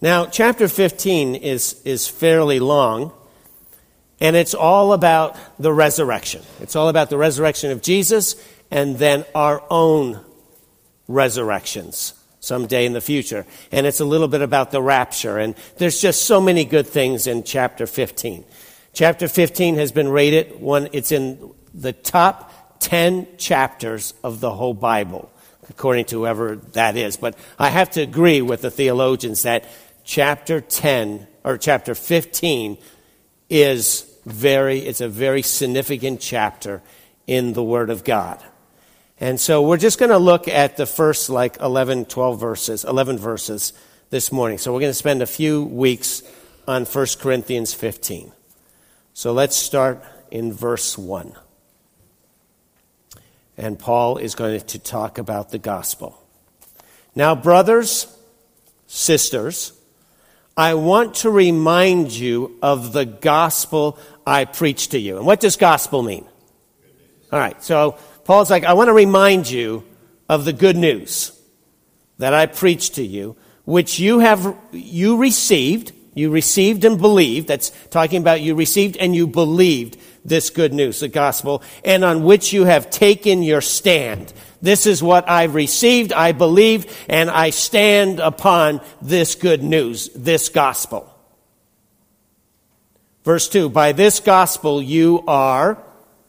Now, chapter 15 is fairly long, and it's all about the resurrection. It's all about the resurrection of Jesus and then our own resurrections someday in the future. And it's a little bit about the rapture. And there's just so many good things in chapter 15. Chapter 15 has been rated it's in the top 10 chapters of the whole Bible, according to whoever that is. But I have to agree with the theologians that chapter 15 it's a very significant chapter in the Word of God. And so we're just going to look at the first 11 verses this morning. So we're going to spend a few weeks on 1 Corinthians 15. So let's start in verse 1. And Paul is going to talk about the gospel. Now, brothers, sisters, I want to remind you of the gospel I preached to you. And what does gospel mean? All right, so Paul's like, I want to remind you of the good news that I preached to you, which you received and believed. That's talking about you received and you believed this good news, the gospel, and on which you have taken your stand. This is what I received, I believe, and I stand upon this good news, this gospel. Verse 2, by this gospel you are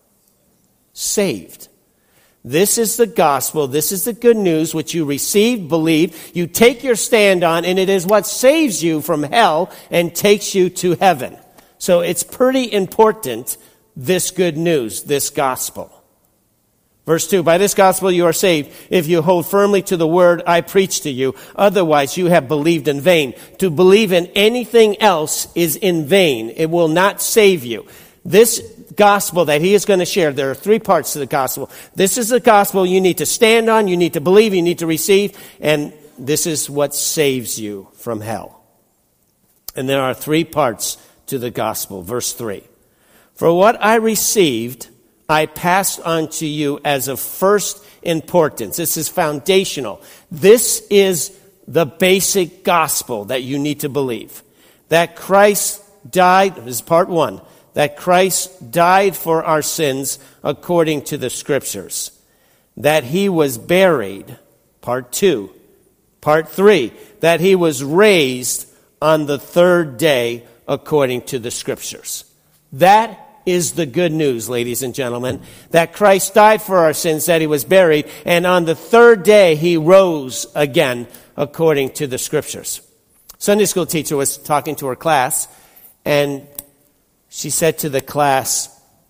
saved. This is the gospel, this is the good news which you received, believed, you take your stand on, and it is what saves you from hell and takes you to heaven. So it's pretty important, this good news, this gospel. Verse 2, by this gospel you are saved, if you hold firmly to the word I preach to you. Otherwise you have believed in vain. To believe in anything else is in vain. It will not save you. This gospel that he is going to share, there are three parts to the gospel. This is the gospel you need to stand on, you need to believe, you need to receive, and this is what saves you from hell. And there are three parts to the gospel. Verse 3, for what I received, I passed on to you as of first importance. This is foundational. This is the basic gospel that you need to believe. That Christ died, this is part 1, that Christ died for our sins according to the Scriptures. That he was buried, part 2. Part 3, that he was raised on the third day according to the Scriptures. That is the good news, ladies and gentlemen, that Christ died for our sins, that he was buried, and on the third day he rose again according to the Scriptures. Sunday school teacher was talking to her class, and she said to the class,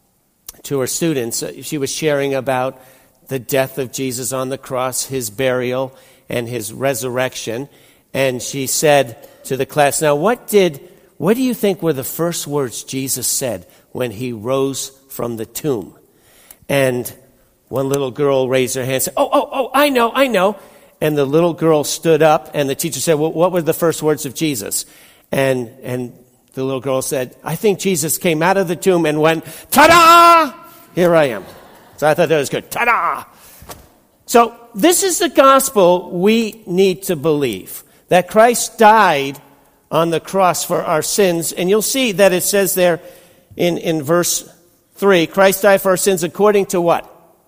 to her students, she was sharing about the death of Jesus on the cross, his burial, and his resurrection. And she said to the class, now what do you think were the first words Jesus said when he rose from the tomb? And one little girl raised her hand and said, oh, I know. And the little girl stood up, and the teacher said, well, what were the first words of Jesus? And the little girl said, I think Jesus came out of the tomb and went, ta-da! Here I am. So I thought that was good. Ta-da! So this is the gospel we need to believe. That Christ died on the cross for our sins. And you'll see that it says there in verse 3, Christ died for our sins according to what?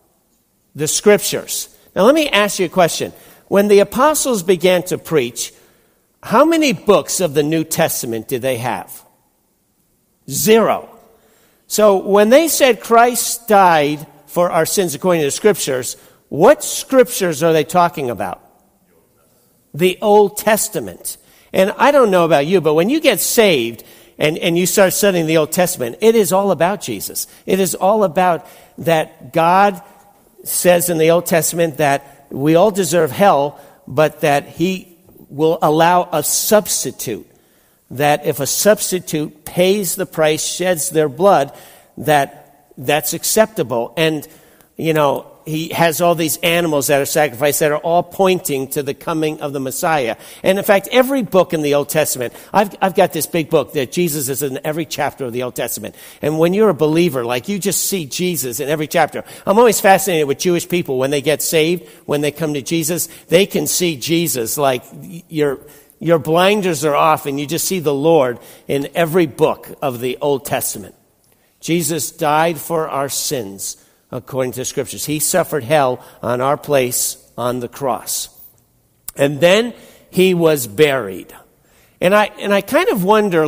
The Scriptures. Now let me ask you a question. When the apostles began to preach, how many books of the New Testament did they have? 0. So when they said Christ died for our sins according to the Scriptures, what Scriptures are they talking about? The Old Testament. And I don't know about you, but when you get saved and you start studying the Old Testament, it is all about Jesus. It is all about that God says in the Old Testament that we all deserve hell, but that he will allow a substitute. That if a substitute pays the price, sheds their blood, that's acceptable. And, he has all these animals that are sacrificed that are all pointing to the coming of the Messiah. And in fact, every book in the Old Testament, I've got this big book that Jesus is in every chapter of the Old Testament. And when you're a believer, you just see Jesus in every chapter. I'm always fascinated with Jewish people when they get saved, when they come to Jesus, they can see Jesus like your blinders are off and you just see the Lord in every book of the Old Testament. Jesus died for our sins, according to the Scriptures. He suffered hell on our place on the cross. And then he was buried. And I kind of wonder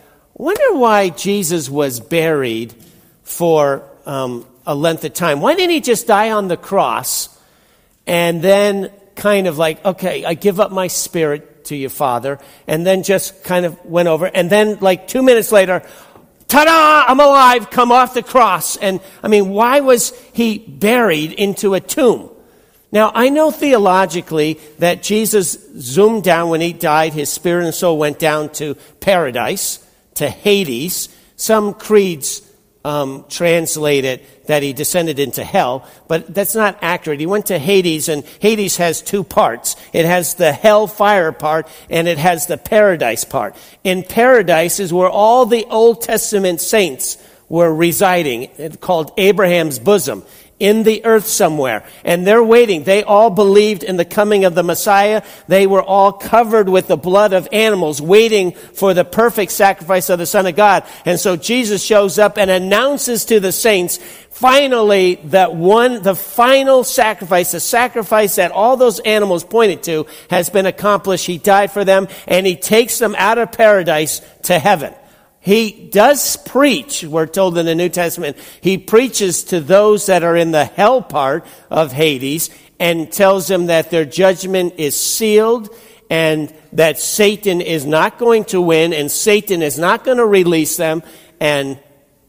why Jesus was buried for a length of time. Why didn't he just die on the cross and then kind of okay, I give up my spirit to you, Father, and then just kind of went over, and then 2 minutes later, ta-da, I'm alive, come off the cross. And why was he buried into a tomb? Now, I know theologically that Jesus zoomed down when he died. His spirit and soul went down to paradise, to Hades. Some creeds translate it that he descended into hell, but that's not accurate. He went to Hades, and Hades has two parts. It has the hellfire part, and it has the paradise part. In paradise is where all the Old Testament saints were residing. It's called Abraham's bosom, in the earth somewhere. And they're waiting. They all believed in the coming of the Messiah. They were all covered with the blood of animals, waiting for the perfect sacrifice of the Son of God. And so Jesus shows up and announces to the saints, finally, the final sacrifice, the sacrifice that all those animals pointed to, has been accomplished. He died for them, and he takes them out of paradise to heaven. He does preach, we're told in the New Testament. He preaches to those that are in the hell part of Hades and tells them that their judgment is sealed and that Satan is not going to win and Satan is not going to release them. And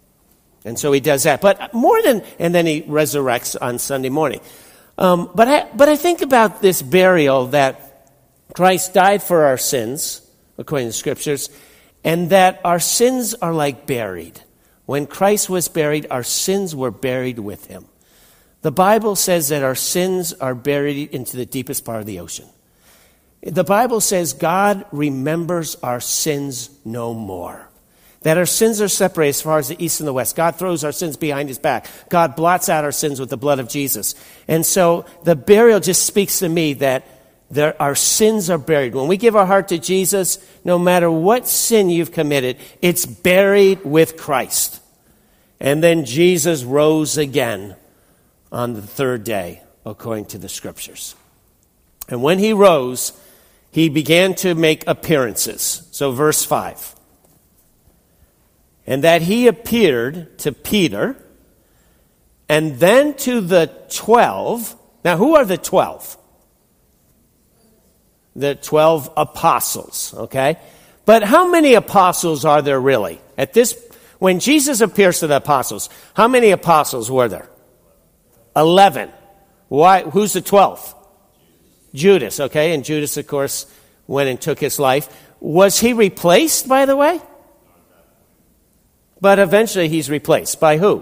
so he does that. But and then he resurrects on Sunday morning. But I think about this burial, that Christ died for our sins, according to the Scriptures, and that our sins are buried. When Christ was buried, our sins were buried with him. The Bible says that our sins are buried into the deepest part of the ocean. The Bible says God remembers our sins no more. That our sins are separated as far as the east and the west. God throws our sins behind his back. God blots out our sins with the blood of Jesus. And so the burial just speaks to me that our sins are buried. When we give our heart to Jesus, no matter what sin you've committed, it's buried with Christ. And then Jesus rose again on the third day, according to the Scriptures. And when he rose, he began to make appearances. So verse 5. And that he appeared to Peter, and then to the 12. Now, who are the 12? The 12 apostles, okay? But how many apostles are there really? When Jesus appears to the apostles, how many apostles were there? 11. Why? Who's the 12th? Judas, okay? And Judas, of course, went and took his life. Was he replaced, by the way? But eventually he's replaced. By who?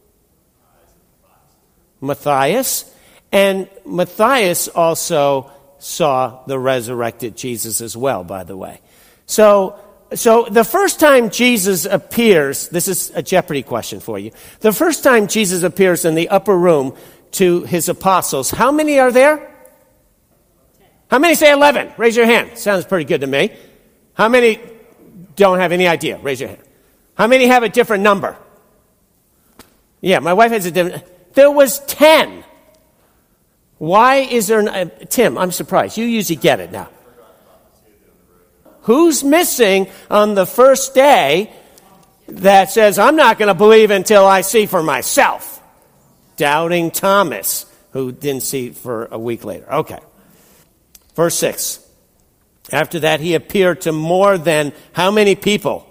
Matthias. And Matthias also saw the resurrected Jesus as well, by the way. So the first time Jesus appears, this is a Jeopardy question for you. The first time Jesus appears in the upper room to his apostles, how many are there? How many say 11? Raise your hand. Sounds pretty good to me. How many don't have any idea? Raise your hand. How many have a different number? Yeah, my wife has a different. There was 10. Why is there... Tim, I'm surprised. You usually get it now. Who's missing on the first day that says, I'm not going to believe until I see for myself? Doubting Thomas, who didn't see for a week later. Okay. Verse 6. After that, he appeared to more than how many people?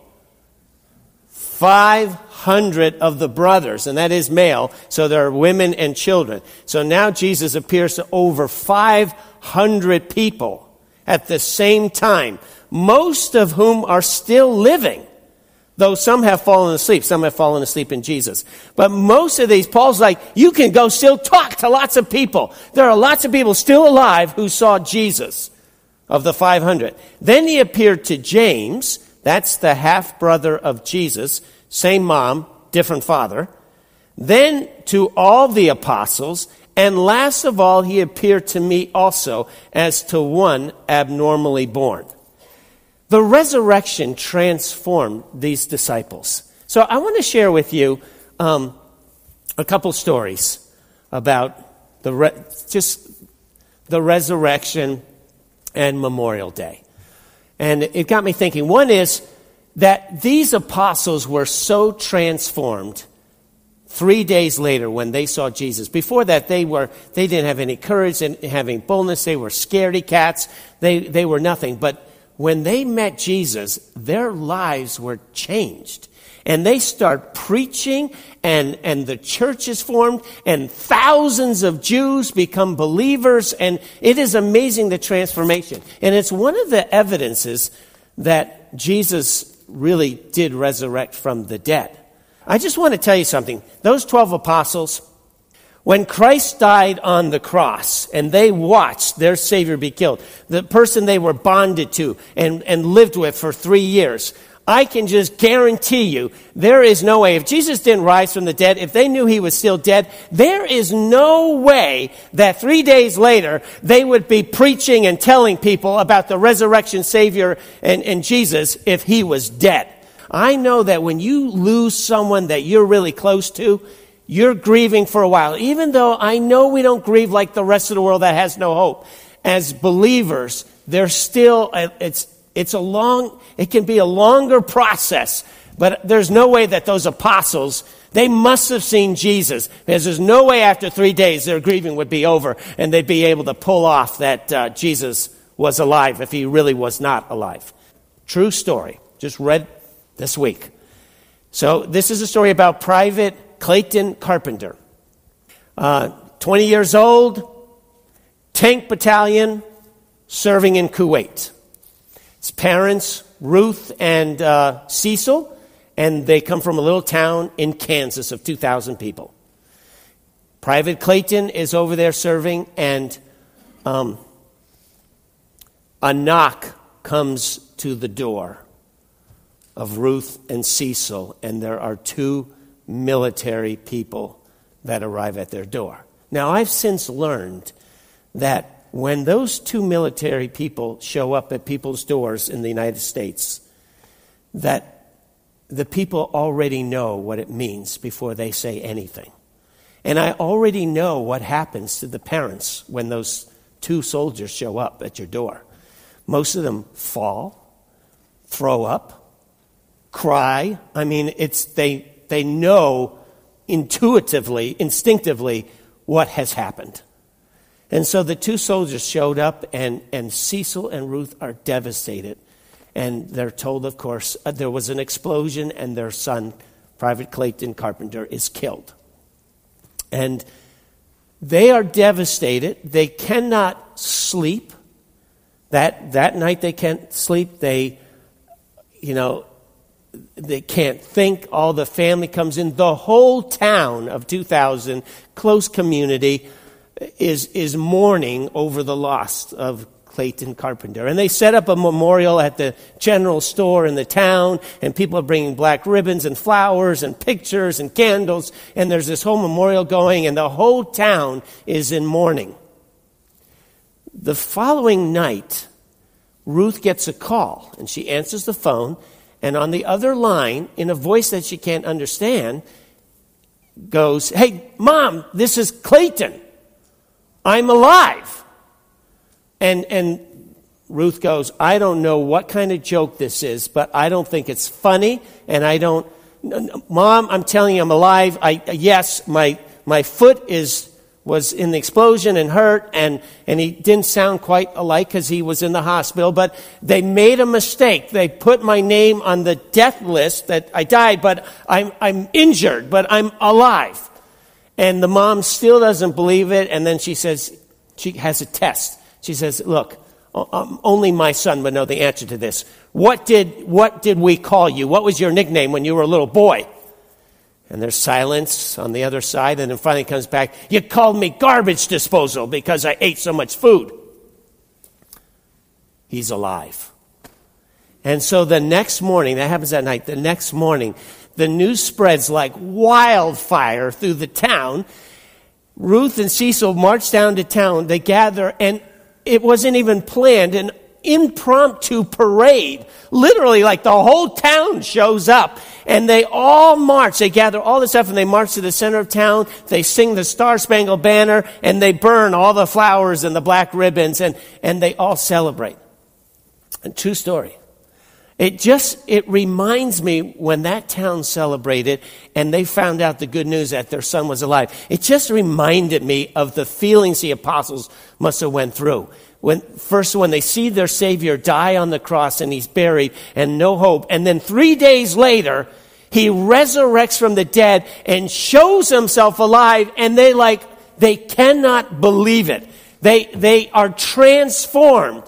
500 of the brothers, and that is male, so there are women and children. So now Jesus appears to over 500 people at the same time, most of whom are still living, though some have fallen asleep. Some have fallen asleep in Jesus. But most of these, Paul's like, you can go still talk to lots of people. There are lots of people still alive who saw Jesus, of the 500. Then he appeared to James. That's the half-brother of Jesus. Same mom, different father. Then to all the apostles. And last of all, he appeared to me also as to one abnormally born. The resurrection transformed these disciples. So I want to share with you a couple stories about the resurrection and Memorial Day. And it got me thinking. One is that these apostles were so transformed 3 days later when they saw Jesus. Before that, they didn't have any courage and having boldness. They were scaredy cats. They were nothing. But when they met Jesus, their lives were changed. And they start preaching, and the church is formed, and thousands of Jews become believers, and it is amazing, the transformation. And it's one of the evidences that Jesus really did resurrect from the dead. I just want to tell you something. Those 12 apostles, when Christ died on the cross and they watched their Savior be killed, the person they were bonded to and lived with for 3 years, I can just guarantee you there is no way. If Jesus didn't rise from the dead, if they knew he was still dead, there is no way that 3 days later they would be preaching and telling people about the resurrection Savior and Jesus if he was dead. I know that when you lose someone that you're really close to, you're grieving for a while. Even though I know we don't grieve like the rest of the world that has no hope. As believers, there's still, it can be a longer process. But there's no way that those apostles, they must have seen Jesus. Because there's no way after 3 days their grieving would be over and they'd be able to pull off that Jesus was alive if he really was not alive. True story. Just read this week. So this is a story about Private Clayton Carpenter. 20 years old, tank battalion, serving in Kuwait. His parents, Ruth and Cecil, and they come from a little town in Kansas of 2,000 people. Private Clayton is over there serving, and a knock comes to the door of Ruth and Cecil, and there are 2 military people that arrive at their door. Now, I've since learned that when those 2 military people show up at people's doors in the United States, that the people already know what it means before they say anything. And I already know what happens to the parents when those 2 soldiers show up at your door. Most of them fall, throw up, cry. I mean, they know intuitively, instinctively what has happened. And so the 2 soldiers showed up, and Cecil and Ruth are devastated. And they're told, of course, there was an explosion and their son, Private Clayton Carpenter, is killed. And they are devastated. They cannot sleep. That night they can't sleep. They can't think. All the family comes in. The whole town of 2,000, close community, is mourning over the loss of Clayton Carpenter. And they set up a memorial at the general store in the town, and people are bringing black ribbons and flowers and pictures and candles, and there's this whole memorial going, and the whole town is in mourning. The following night, Ruth gets a call, and she answers the phone, and on the other line, in a voice that she can't understand, goes, "Hey, Mom, this is Clayton. I'm alive." And Ruth goes, "I don't know what kind of joke this is, but I don't think it's funny, and Mom, I'm telling you I'm alive. Yes, my foot was in the explosion and hurt, and he didn't sound quite alike because he was in the hospital, but they made a mistake. They put my name on the death list that I died, but I'm injured, but I'm alive." And the mom still doesn't believe it, and then she says, she has a test. She says, "Look, only my son would know the answer to this. What did we call you? What was your nickname when you were a little boy?" And there's silence on the other side, and then finally comes back, "You called me garbage disposal because I ate so much food." He's alive. And so the next morning, that happens that night, the next morning, the news spreads like wildfire through the town. Ruth and Cecil march down to town. They gather, and it wasn't even planned. And impromptu parade. Literally, like the whole town shows up. And they all march. They gather all this stuff and they march to the center of town. They sing the Star-Spangled Banner and they burn all the flowers and the black ribbons and they all celebrate. And true story. It reminds me when that town celebrated and they found out the good news that their son was alive. It just reminded me of the feelings the apostles must have went through. When they see their Savior die on the cross and he's buried and no hope. And then 3 days later, he resurrects from the dead and shows himself alive. And they cannot believe it. They are transformed.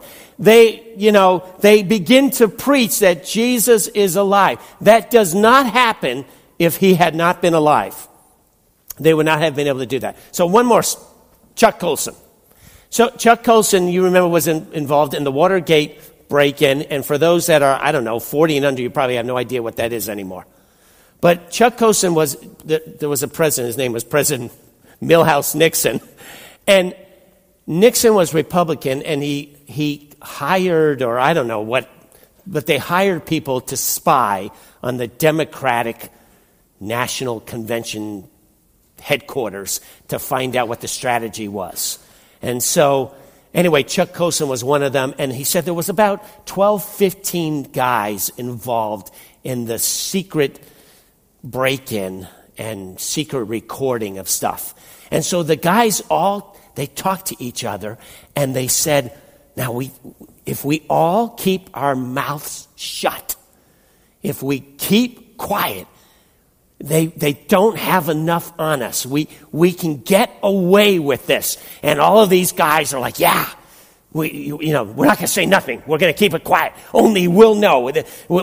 They begin to preach that Jesus is alive. That does not happen if he had not been alive. They would not have been able to do that. So one more, Chuck Colson. So Chuck Colson, you remember, was involved in the Watergate break-in. And for those that are, 40 and under, you probably have no idea what that is anymore. But Chuck Colson there was a president. His name was President Milhouse Nixon. And Nixon was Republican, and he hired, or I don't know what, but they hired people to spy on the Democratic National Convention headquarters to find out what the strategy was. And so, anyway, Chuck Colson was one of them, and he said there was about 12, 15 guys involved in the secret break-in and secret recording of stuff. And so the guys they talked to each other, and they said, now if we all keep our mouths shut, if we keep quiet, they don't have enough on us. We can get away with this. And all of these guys are like, yeah, we're not going to say nothing. We're going to keep it quiet. Only we'll know.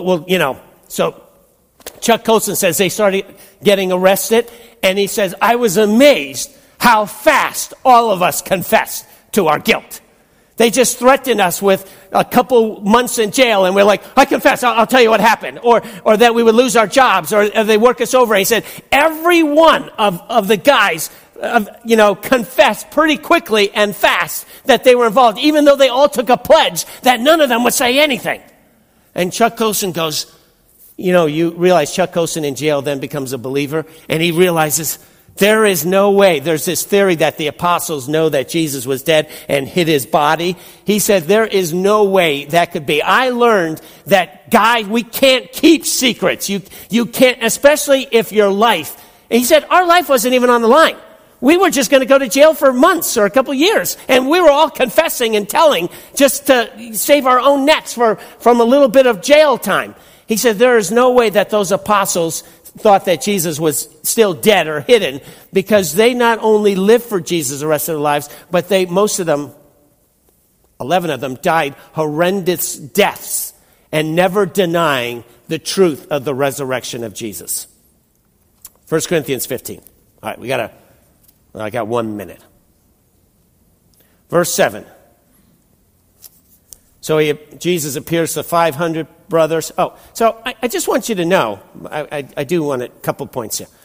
So Chuck Colson says they started getting arrested, and he says, I was amazed how fast all of us confessed to our guilt. They just threatened us with a couple months in jail, and we're like, I confess, I'll tell you what happened. Or that we would lose our jobs, or they work us over. He said, every one of the guys, confessed pretty quickly and fast that they were involved, even though they all took a pledge that none of them would say anything. And Chuck Colson goes, you realize Chuck Colson in jail then becomes a believer, and he realizes, there is no way. There's this theory that the apostles know that Jesus was dead and hid his body. He said, there is no way that could be. I learned that, guys, we can't keep secrets. You can't, especially if your life. And he said, our life wasn't even on the line. We were just going to go to jail for months or a couple years. And we were all confessing and telling just to save our own necks from a little bit of jail time. He said, there is no way that those apostles thought that Jesus was still dead or hidden, because they not only lived for Jesus the rest of their lives, but most of them, 11 of them, died horrendous deaths and never denying the truth of the resurrection of Jesus. 1 Corinthians 15. All right, I got 1 minute. Verse 7. So Jesus appears to 500 brothers. So I just want you to know, I do want a couple points here.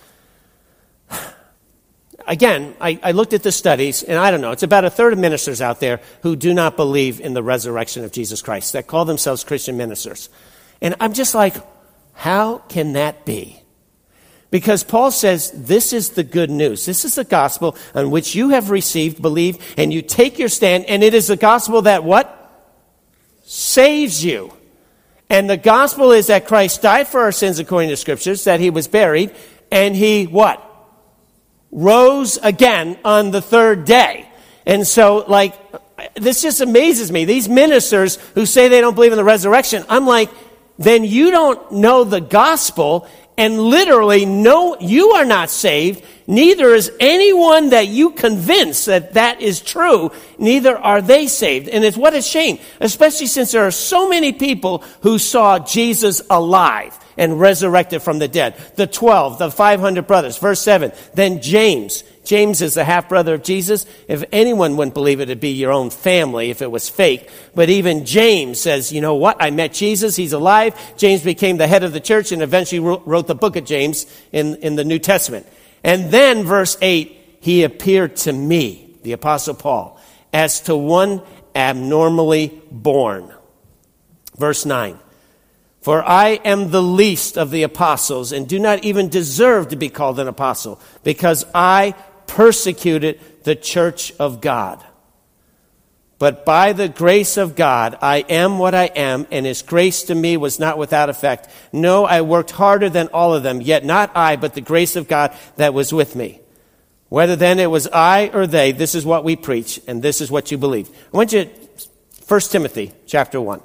Again, I looked at the studies, and I don't know, it's about a third of ministers out there who do not believe in the resurrection of Jesus Christ, that call themselves Christian ministers. And I'm just like, how can that be? Because Paul says, this is the good news. This is the gospel on which you have received, believed, and you take your stand, and it is the gospel that what? Saves you. And the gospel is that Christ died for our sins according to Scriptures, that he was buried, and he what? Rose again on the third day. And so, this just amazes me. These ministers who say they don't believe in the resurrection, I'm like, then you don't know the gospel, and literally, no, you are not saved. Neither is anyone that you convince that is true. Neither are they saved. And it's what a shame, especially since there are so many people who saw Jesus alive and resurrected from the dead. The 12, the 500 brothers. Verse 7. Then James. James is the half-brother of Jesus. If anyone wouldn't believe it, it'd be your own family if it was fake. But even James says, you know what? I met Jesus. He's alive. James became the head of the church and eventually wrote the book of James in the New Testament. And then, verse 8, he appeared to me, the Apostle Paul, as to one abnormally born. Verse 9. For I am the least of the apostles and do not even deserve to be called an apostle, because I persecuted the church of God. But by the grace of God, I am what I am, and his grace to me was not without effect. No, I worked harder than all of them, yet not I, but the grace of God that was with me. Whether then it was I or they, this is what we preach, and this is what you believe. I want you to 1 Timothy chapter 1.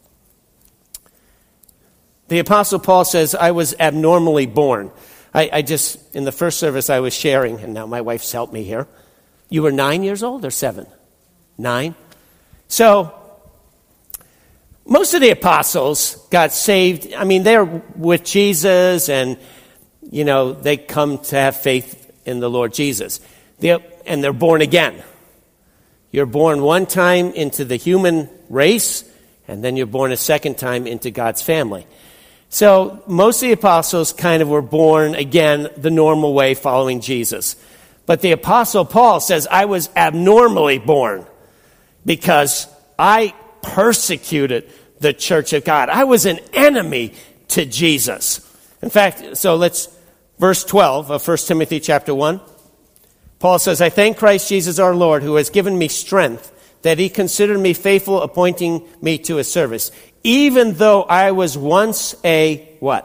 The Apostle Paul says, I was abnormally born. I just, in the first service I was sharing, and now my wife's helped me here. You were 9 years old or 7? 9? So, most of the apostles got saved. I mean, they're with Jesus and, they come to have faith in the Lord Jesus. And they're born again. You're born one time into the human race, and then you're born a second time into God's family. So most of the apostles kind of were born again the normal way, following Jesus. But the Apostle Paul says, I was abnormally born because I persecuted the church of God. I was an enemy to Jesus. In fact, so verse 12 of 1 Timothy chapter 1. Paul says, I thank Christ Jesus our Lord, who has given me strength, that he considered me faithful, appointing me to his service. Even though I was once a, what?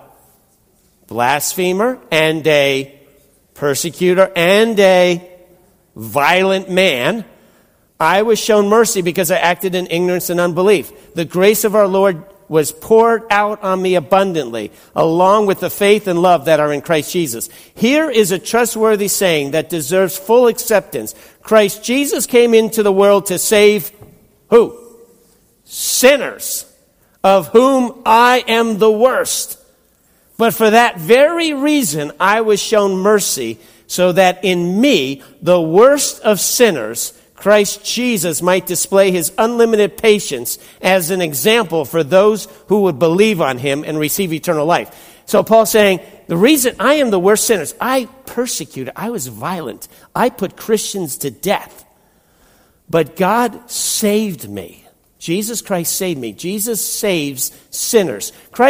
Blasphemer and a persecutor and a violent man, I was shown mercy because I acted in ignorance and unbelief. The grace of our Lord was poured out on me abundantly, along with the faith and love that are in Christ Jesus. Here is a trustworthy saying that deserves full acceptance. Christ Jesus came into the world to save who? Sinners, of whom I am the worst. But for that very reason, I was shown mercy, so that in me, the worst of sinners, Christ Jesus might display his unlimited patience as an example for those who would believe on him and receive eternal life. So Paul's saying, the reason I am the worst sinners, I persecuted, I was violent, I put Christians to death. But God saved me. Jesus Christ saved me. Jesus saves sinners.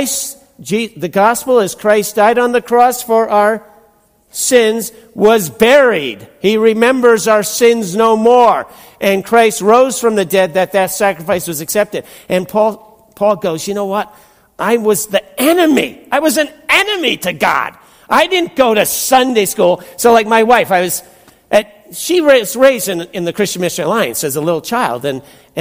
The gospel is Christ died on the cross for our sins, was buried. He remembers our sins no more. And Christ rose from the dead, that sacrifice was accepted. And Paul goes, you know what? I was the enemy. I was an enemy to God. I didn't go to Sunday school. So like my wife, she was raised in the Christian Missionary Alliance as a little child. And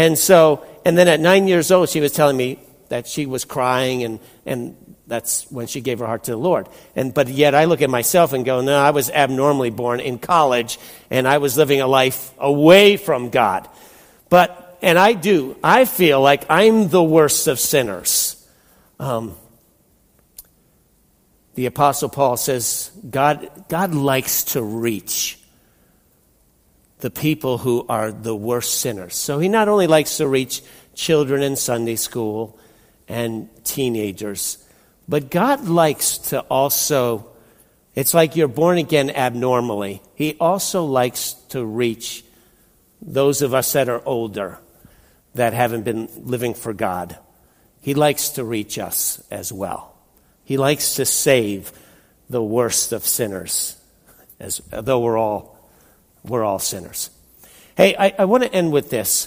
then at 9 years old, she was telling me that she was crying, and that's when she gave her heart to the Lord. But yet I look at myself and go, no, I was abnormally born in college, and I was living a life away from God. I feel like I'm the worst of sinners. The Apostle Paul says God likes to reach the people who are the worst sinners. So he not only likes to reach children in Sunday school and teenagers, but God likes to also, it's like you're born again abnormally. He also likes to reach those of us that are older, that haven't been living for God. He likes to reach us as well. He likes to save the worst of sinners, though we're all sinners. Hey, I want to end with this.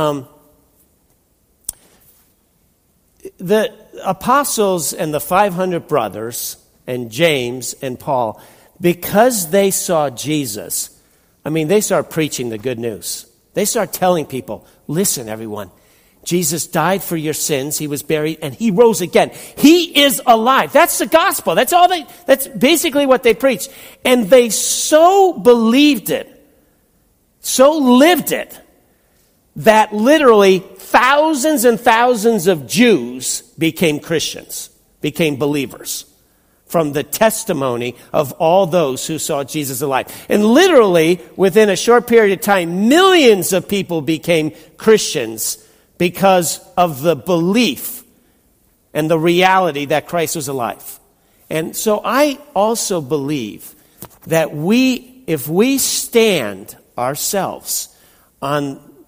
The apostles and the 500 brothers and James and Paul, because they saw Jesus, they started preaching the good news. They started telling people, listen, everyone, Jesus died for your sins. He was buried and he rose again. He is alive. That's the gospel. That's basically what they preached. And they so believed it, so lived it, that literally thousands and thousands of Jews became Christians, became believers, from the testimony of all those who saw Jesus alive. And literally, within a short period of time, millions of people became Christians because of the belief and the reality that Christ was alive. And so I also believe that if we stand ourselves on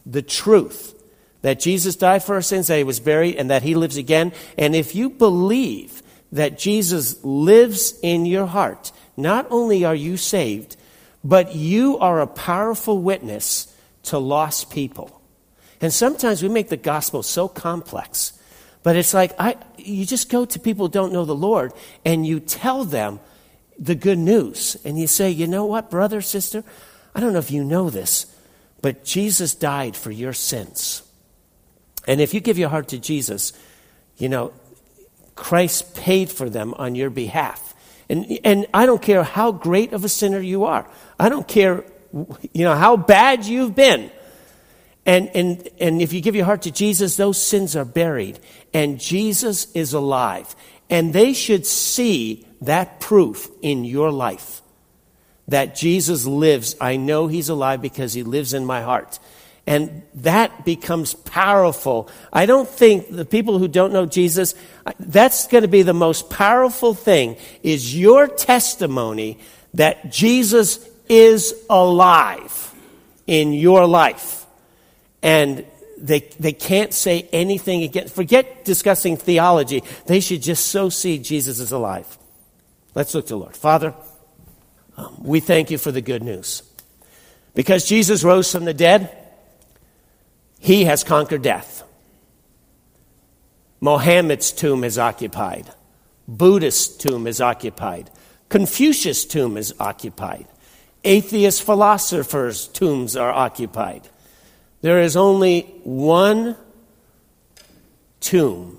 the truth that Jesus died for our sins, that he was buried, and that he lives again. And if you believe that Jesus lives in your heart, not only are you saved, but you are a powerful witness to lost people. And sometimes we make the gospel so complex. But it's like, you just go to people who don't know the Lord, and you tell them the good news. And you say, you know what, brother, sister? I don't know if you know this, but Jesus died for your sins. And if you give your heart to Jesus, you know, Christ paid for them on your behalf. And I don't care how great of a sinner you are. I don't care, you know, how bad you've been. And if you give your heart to Jesus, those sins are buried. And Jesus is alive. And they should see that proof in your life. That Jesus lives. I know he's alive because he lives in my heart. And that becomes powerful. I don't think the people who don't know Jesus, that's going to be the most powerful thing, is your testimony that Jesus is alive in your life. And they can't say anything against. Forget discussing theology. They should just so see Jesus is alive. Let's look to the Lord. Father, we thank you for the good news. Because Jesus rose from the dead, he has conquered death. Mohammed's tomb is occupied. Buddhist tomb is occupied. Confucius' tomb is occupied. Atheist philosophers' tombs are occupied. There is only one tomb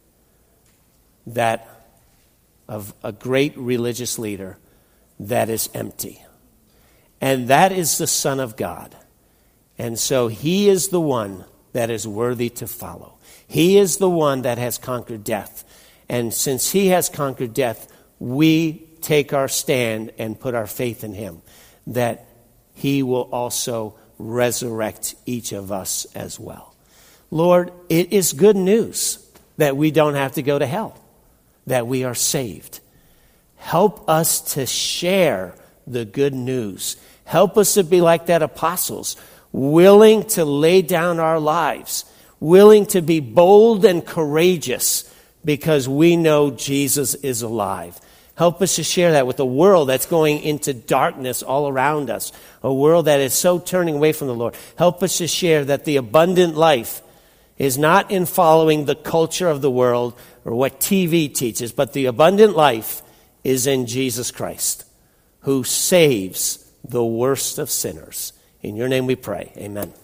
that of a great religious leader that is empty. And that is the Son of God. And so he is the one that is worthy to follow. He is the one that has conquered death. And since he has conquered death, we take our stand and put our faith in him, that he will also resurrect each of us as well. Lord, it is good news that we don't have to go to hell, that we are saved. Help us to share the good news. Help us to be like that apostles, willing to lay down our lives, willing to be bold and courageous because we know Jesus is alive. Help us to share that with a world that's going into darkness all around us, a world that is so turning away from the Lord. Help us to share that the abundant life is not in following the culture of the world or what TV teaches, but the abundant life is in Jesus Christ, who saves the worst of sinners. In your name we pray. Amen.